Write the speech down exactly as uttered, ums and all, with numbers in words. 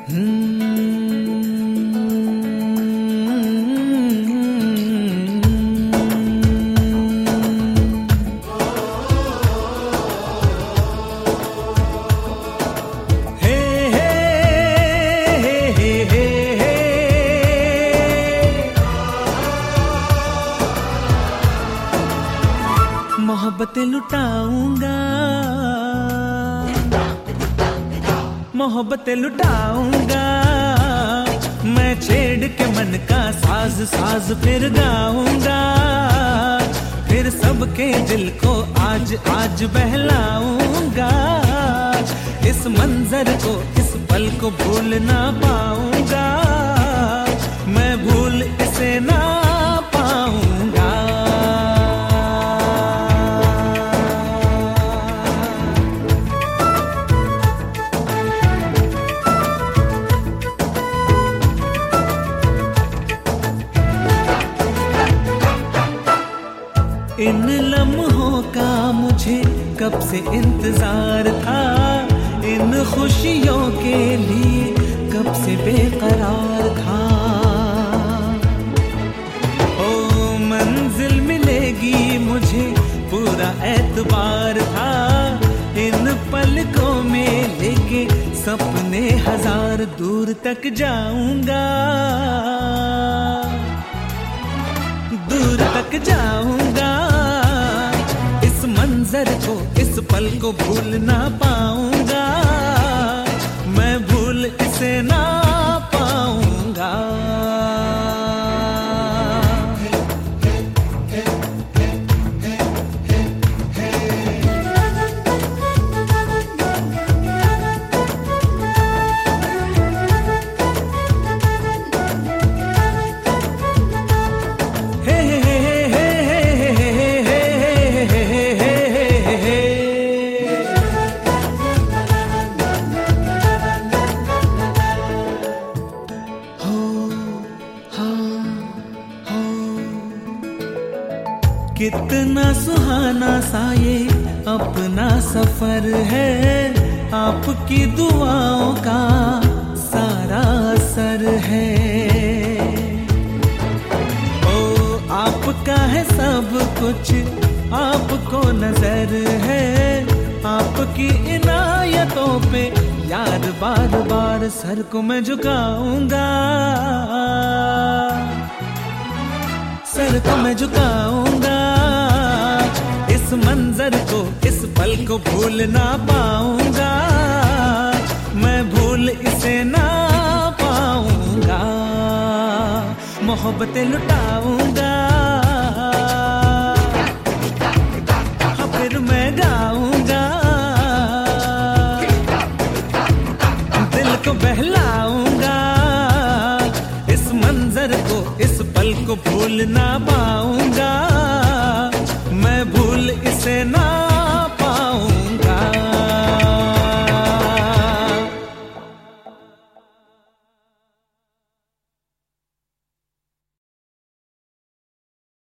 मोहब्बतें लुटाऊंगा, मोहब्बतें लुटाऊंगा, मैं छेड़ के मन का साज साज फिर गाऊंगा, फिर सबके दिल को आज आज बहलाऊंगा, इस मंजर को इस पल को भूल ना पाऊंगा, मैं भूल इसे ना पाऊंगा। इन लम्हों का मुझे कब से इंतजार था, इन खुशियों के लिए कब से बेकरार था। ओ मंजिल मिलेगी मुझे पूरा एतबार था, इन पलकों में लेके सपने हजार दूर तक जाऊंगा, दूर तक जाऊंगा, इस मंजर को इस पल को भूल ना पाऊंगा, मैं भूल इसे ना पाऊंगा। कितना सुहाना सा ये अपना सफर है, आपकी दुआओं का सारा असर है। ओ आपका है सब कुछ, आपको नजर है, आपकी इनायतों पे यार बार बार सर को मैं झुकाऊंगा, सर को मैं झुकाऊंगा, इस मंजर को इस पल को भूल ना पाऊंगा, मैं भूल इसे ना पाऊंगा, मोहब्बतें लुटाऊंगा, फिर मैं गाऊंगा, दिल को बहलाऊंगा, इस मंजर को इस पल को भूल ना पाऊंगा, मैं भूल इसे ना